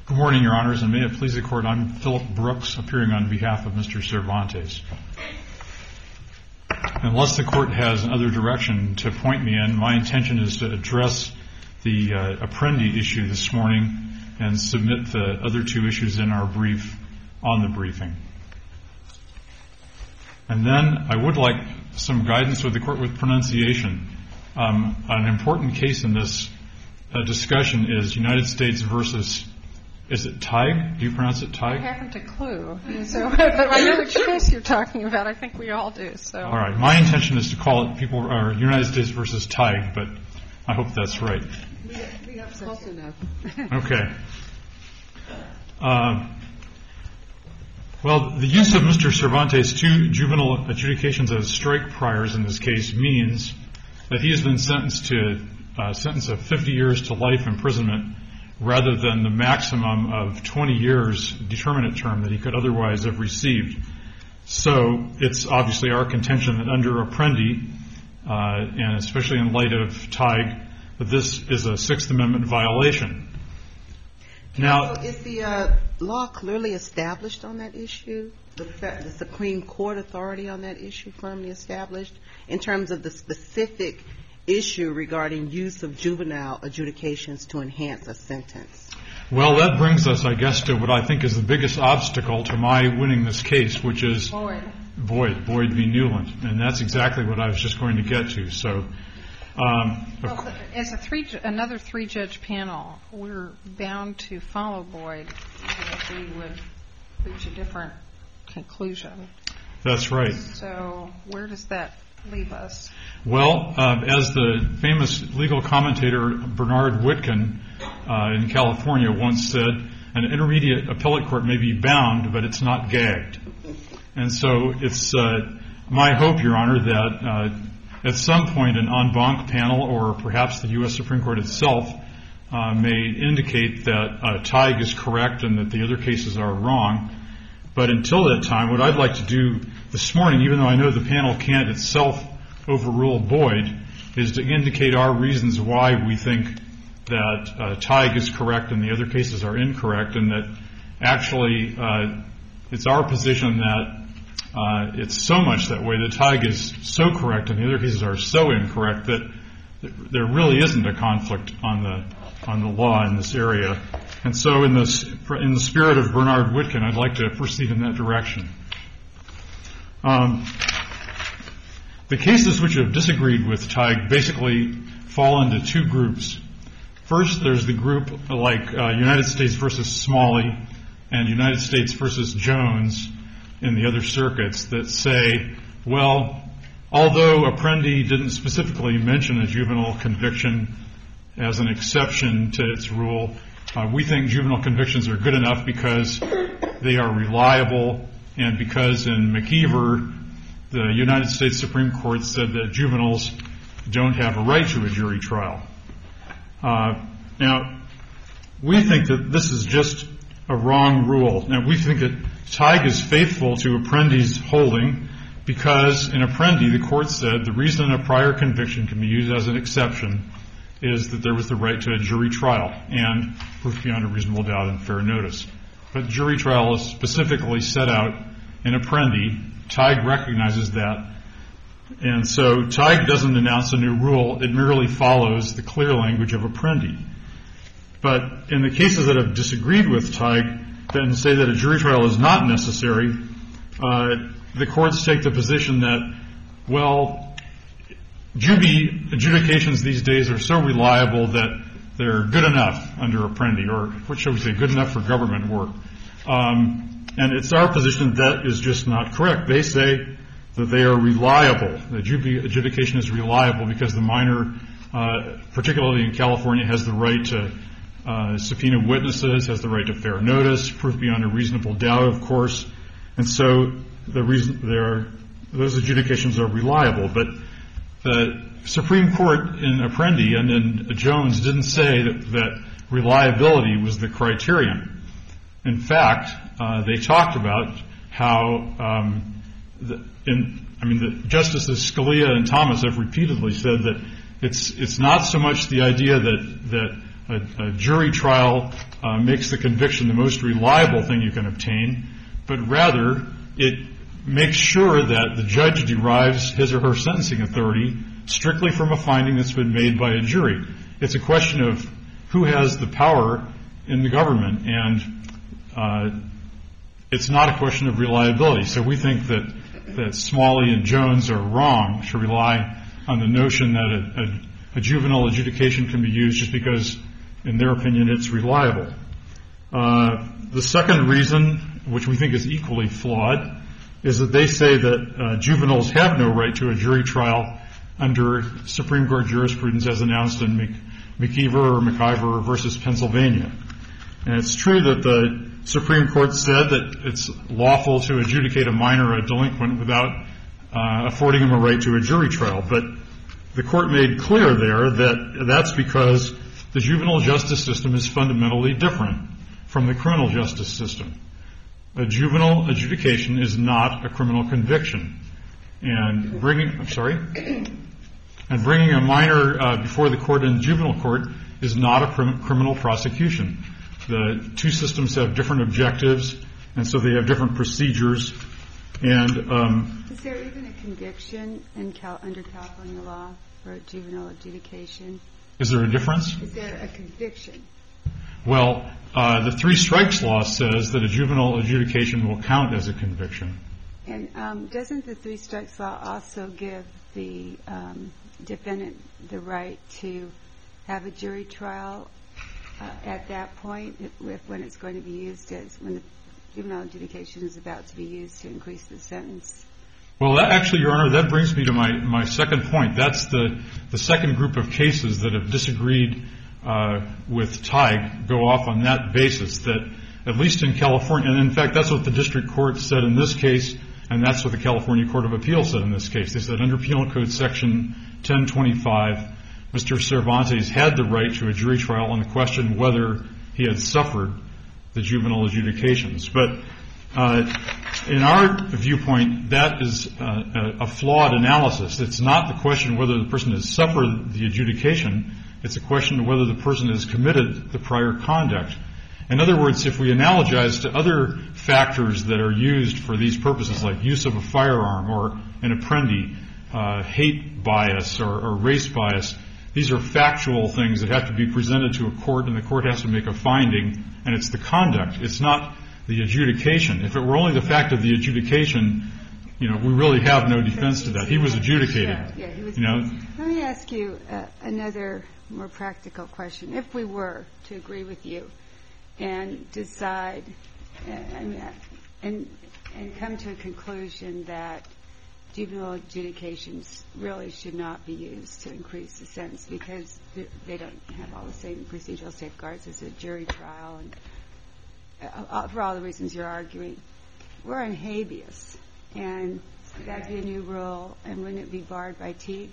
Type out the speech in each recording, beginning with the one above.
Good morning, Your Honors, and may it please the Court, I'm Philip Brooks, appearing on behalf of Mr. Cervantes. Unless the Court has another direction to point me in, my intention is to address the Apprendi issue this morning and submit the other two issues in our brief on the briefing. And then I would like some guidance with the Court with pronunciation. An important case in this discussion is United States versus, is it Teig? Do you pronounce it Teig? I haven't a clue. But I know which case you're talking about. I think we all do. So. All right. My intention is to call it United States versus Teig, but I hope that's right. We have close enough. Okay. Well, the use of Mr. Cervantes' two juvenile adjudications as strike priors in this case means that he has been sentenced to a sentence of 50 years to life imprisonment rather than the maximum of 20 years determinate term that he could otherwise have received. So it's obviously our contention that under Apprendi, and especially in light of Teig, that this is a Sixth Amendment violation. Now, so is the law clearly established on that issue? The Supreme Court authority on that issue firmly established in terms of the specific issue regarding use of juvenile adjudications to enhance a sentence? Well, that brings us, I guess, to what I think is the biggest obstacle to my winning this case, which is Boyd v. Newland. And that's exactly what I was just going to get to. So, as another three-judge panel, we're bound to follow Boyd even if we would reach a different conclusion. That's right. So where does that leave us? Well, as the famous legal commentator Bernard Witkin in California once said, an intermediate appellate court may be bound, but it's not gagged. And so it's my hope, Your Honor, that at some point an en banc panel or perhaps the U.S. Supreme Court itself may indicate that Teig is correct and that the other cases are wrong. But until that time, what I'd like to do this morning, even though I know the panel can't itself overrule Boyd, is to indicate our reasons why we think that Teig is correct and the other cases are incorrect, and that actually it's our position that it's so much that way that Teig is so correct and the other cases are so incorrect that there really isn't a conflict on the law in this area. And so in the spirit of Bernard Witkin, I'd like to proceed in that direction. The cases which have disagreed with Teig basically fall into two groups. First, there's the group like United States versus Smalley and United States versus Jones in the other circuits that say, well, although Apprendi didn't specifically mention a juvenile conviction as an exception to its rule, we think juvenile convictions are good enough because they are reliable and because in McKeever, the United States Supreme Court said that juveniles don't have a right to a jury trial. Now, we think that this is just a wrong rule. Now, we think that Teig is faithful to Apprendi's holding because in Apprendi, the court said the reason a prior conviction can be used as an exception is that there was the right to a jury trial and proof beyond a reasonable doubt and fair notice. But jury trial is specifically set out in Apprendi. Teig recognizes that. And so Teig doesn't announce a new rule. It merely follows the clear language of Apprendi. But in the cases that have disagreed with Teig and say that a jury trial is not necessary, the courts take the position that, well, juvie adjudications these days are so reliable that they're good enough under Apprendi, or what shall we say, good enough for government work. And it's our position that is just not correct. They say that they are reliable. The juvie adjudication is reliable because the minor, particularly in California, has the right to subpoena witnesses, has the right to fair notice, proof beyond a reasonable doubt, of course. And so the reason those adjudications are reliable. But the Supreme Court in Apprendi and in Jones didn't say that reliability was the criterion. In fact, they talked about how the Justices Scalia and Thomas have repeatedly said that it's not so much the idea that a jury trial makes the conviction the most reliable thing you can obtain, but rather it makes sure that the judge derives his or her sentencing authority strictly from a finding that's been made by a jury. It's a question of who has the power in the government, and it's not a question of reliability. So we think that Smalley and Jones are wrong to rely on the notion that a juvenile adjudication can be used just because, in their opinion, it's reliable. The second reason, which we think is equally flawed, is that they say that juveniles have no right to a jury trial under Supreme Court jurisprudence as announced in McIver versus Pennsylvania. And it's true that the Supreme Court said that it's lawful to adjudicate a minor a delinquent without affording him a right to a jury trial. But the court made clear there that that's because the juvenile justice system is fundamentally different from the criminal justice system. A juvenile adjudication is not a criminal conviction. And bringing a minor before the court in juvenile court is not a criminal prosecution. The two systems have different objectives, and so they have different procedures. And is there even a conviction under California law for a juvenile adjudication? Is there a difference? Is there a conviction? Well, the three strikes law says that a juvenile adjudication will count as a conviction. And doesn't the three strikes law also give the defendant the right to have a jury trial at that point when it's going to be used when the juvenile adjudication is about to be used to increase the sentence? Well, actually, Your Honor, that brings me to my second point. That's the second group of cases that have disagreed with Teig go off on that basis, that at least in California, and in fact that's what the district court said in this case, and that's what the California Court of Appeals said in this case. They said under Penal Code Section 1025, Mr. Cervantes had the right to a jury trial on the question whether he had suffered the juvenile adjudications. But in our viewpoint, that is a flawed analysis. It's not the question whether the person has suffered the adjudication. It's a question of whether the person has committed the prior conduct. In other words, if we analogize to other factors that are used for these purposes, like use of a firearm or an apprendi, hate bias or race bias, these are factual things that have to be presented to a court, and the court has to make a finding, and it's the conduct. It's not the adjudication. If it were only the fact of the adjudication, we really have no defense to that. He was adjudicated. Yeah, he was. Let me ask you another more practical question. If we were to agree with you and decide and come to a conclusion that juvenile adjudications really should not be used to increase the sentence because they don't have all the same procedural safeguards as a jury trial, and for all the reasons you're arguing, we're on habeas, and that'd be a new rule, and wouldn't it be barred by Teague?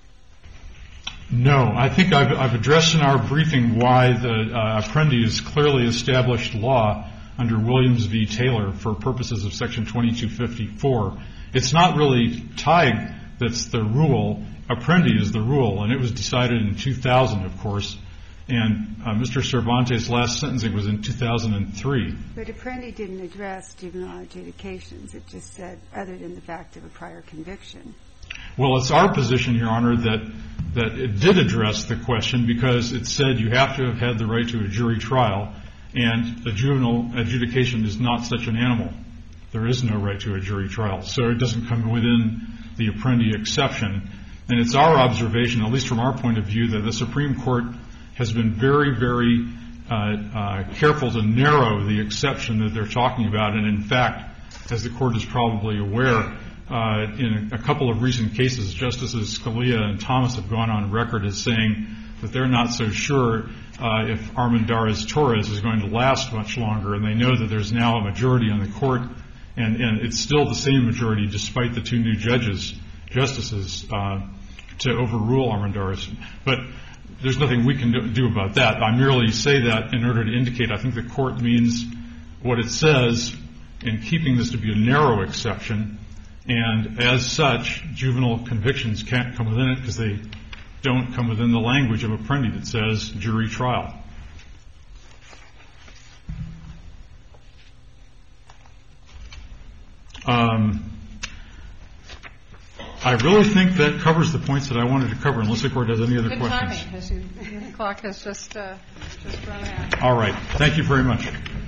No. I think I've addressed in our briefing why the Apprendi is clearly established law under Williams v. Taylor for purposes of Section 2254. It's not really Teague that's the rule. Apprendi is the rule, and it was decided in 2000, of course, and Mr. Cervantes' last sentencing was in 2003. But Apprendi didn't address juvenile adjudications. It just said, other than the fact of a prior conviction. Well, it's our position, Your Honor, that it did address the question because it said you have to have had the right to a jury trial, and a juvenile adjudication is not such an animal. There is no right to a jury trial, so it doesn't come within the Apprendi exception. And it's our observation, at least from our point of view, that the Supreme Court has been very, very careful to narrow the exception that they're talking about. And in fact, as the Court is probably aware, in a couple of recent cases, Justices Scalia and Thomas have gone on record as saying that they're not so sure if Armendariz-Torres is going to last much longer, and they know that there's now a majority on the Court, and it's still the same majority despite the two new justices to overrule Armendariz. But there's nothing we can do about that. I merely say that in order to indicate I think the Court means what it says in keeping this to be a narrow exception, and as such, juvenile convictions can't come within it because they don't come within the language of Apprendi that says jury trial. I really think that covers the points that I wanted to cover, unless the Court has any other Good questions. timing, because your clock has just run out. All right. Thank you very much.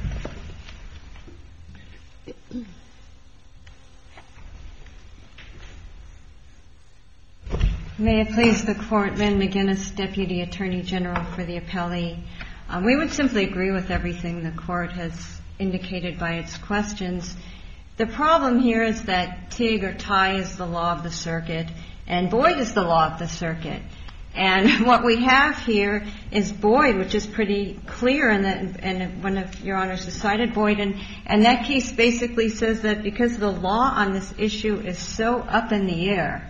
May it please the Court, Lynn McGinnis, Deputy Attorney General for the appellee. We would simply agree with everything the Court has indicated by its questions. The problem here is that TIG or TIE is the law of the circuit, and Boyd is the law of the circuit. And what we have here is Boyd, which is pretty clear, and one of Your Honors has cited Boyd, and that case basically says that because the law on this issue is so up in the air,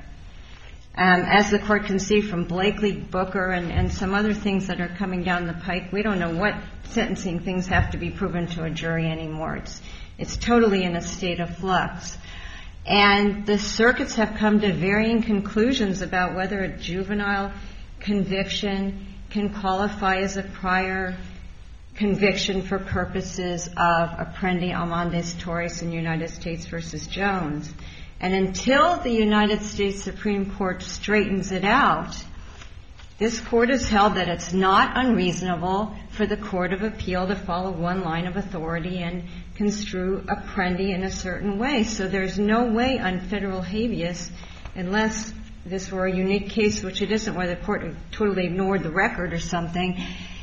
as the Court can see from Blakely, Booker, and some other things that are coming down the pike, we don't know what sentencing things have to be proven to a jury anymore. It's totally in a state of flux. And the circuits have come to varying conclusions about whether a juvenile conviction can qualify as a prior conviction for purposes of Apprendi Almondes Torres in United States v. Jones. And until the United States Supreme Court straightens it out, this Court has held that it's not unreasonable for the Court of Appeal to follow one line of authority and construe Apprendi in a certain way. So there's no way on federal habeas, unless this were a unique case, which it isn't, where the Court totally ignored the record or something.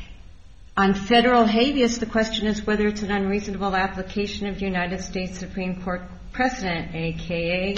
On federal habeas, the question is whether it's an unreasonable application of United States Supreme Court precedent, a.k.a.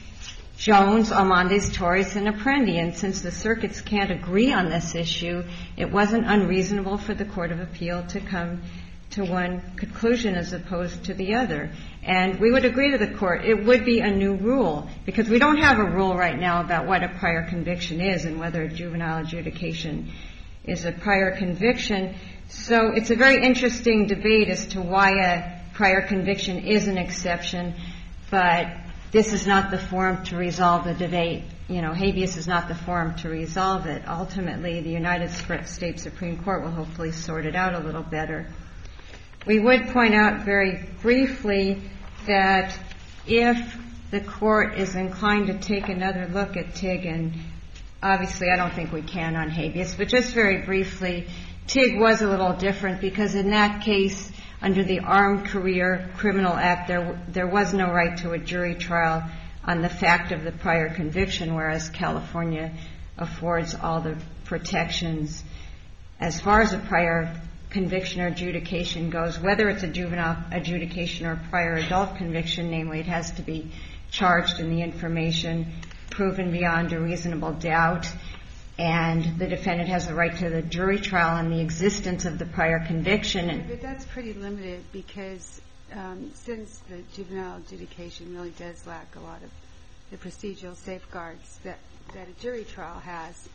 Jones, Almondes, Torres, and Apprendi. And since the circuits can't agree on this issue, it wasn't unreasonable for the Court of Appeal to come to one conclusion as opposed to the other. And we would agree to the Court, it would be a new rule, because we don't have a rule right now about what a prior conviction is and whether a juvenile adjudication is a prior conviction. So it's a very interesting debate as to why a prior conviction is an exception, but this is not the forum to resolve the debate. You know, habeas is not the forum to resolve it. Ultimately, the United States Supreme Court will hopefully sort it out a little better. We would point out very briefly that if the Court is inclined to take another look at TIG, and obviously I don't think we can on habeas, but just very briefly, TIG was a little different because in that case, under the Armed Career Criminal Act, there was no right to a jury trial on the fact of the prior conviction, whereas California affords all the protections as far as a prior conviction or adjudication goes, whether it's a juvenile adjudication or a prior adult conviction, namely it has to be charged in the information, proven beyond a reasonable doubt, and the defendant has a right to the jury trial on the existence of the prior conviction. But that's pretty limited because since the juvenile adjudication really does lack a lot of the procedural safeguards that a jury trial has,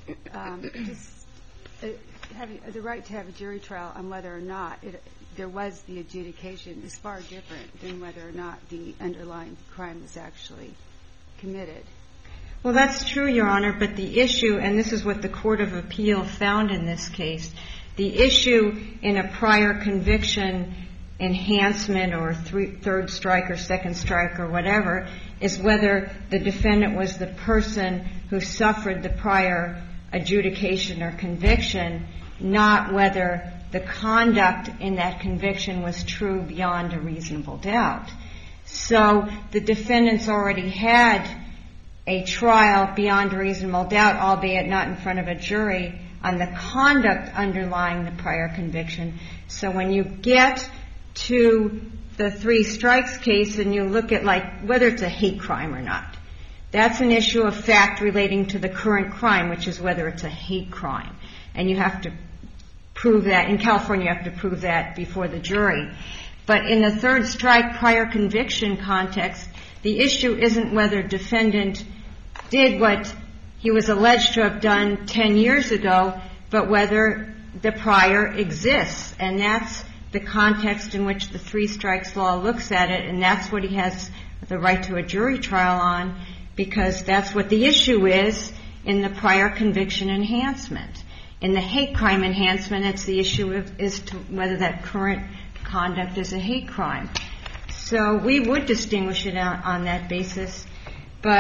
having the right to have a jury trial on whether or not there was the adjudication is far different than whether or not the underlying crime was actually committed. Well, that's true, Your Honor, but the issue, and this is what the Court of Appeal found in this case, the issue in a prior conviction enhancement or third strike or second strike or whatever is whether the defendant was the person who suffered the prior adjudication or conviction, not whether the conduct in that conviction was true beyond a reasonable doubt. So the defendant's already had a trial beyond a reasonable doubt, albeit not in front of a jury, on the conduct underlying the prior conviction. So when you get to the three strikes case and you look at like whether it's a hate crime or not, that's an issue of fact relating to the current crime, which is whether it's a hate crime. And you have to prove that. In California, you have to prove that before the jury. But in the third strike prior conviction context, the issue isn't whether defendant did what he was alleged to have done 10 years ago, but whether the prior exists. And that's the context in which the three strikes law looks at it, and that's what he has the right to a jury trial on, because that's what the issue is in the prior conviction enhancement. In the hate crime enhancement, it's the issue is to whether that current conduct is a hate crime. So we would distinguish it on that basis. But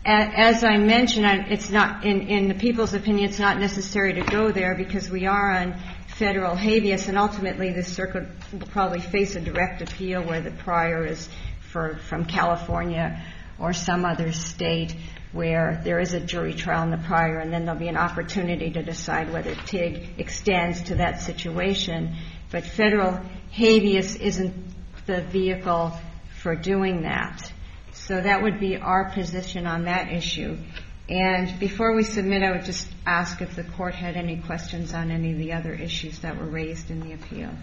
As I mentioned, it's not, in the people's opinion, it's not necessary to go there because we are on federal habeas, and ultimately the circuit will probably face a direct appeal where the prior is from California or some other state where there is a jury trial in the prior, and then there'll be an opportunity to decide whether TIG extends to that situation. But federal habeas isn't the vehicle for doing that. So that would be our position on that issue. And before we submit, I would just ask if the Court had any questions on any of the other issues that were raised in the appeal.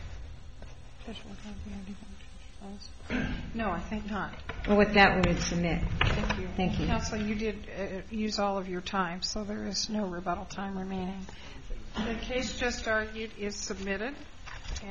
No, I think not. Well, with that, we would submit. Thank you. Thank you. Counsel, you did use all of your time, so there is no rebuttal time remaining. The case just argued is submitted.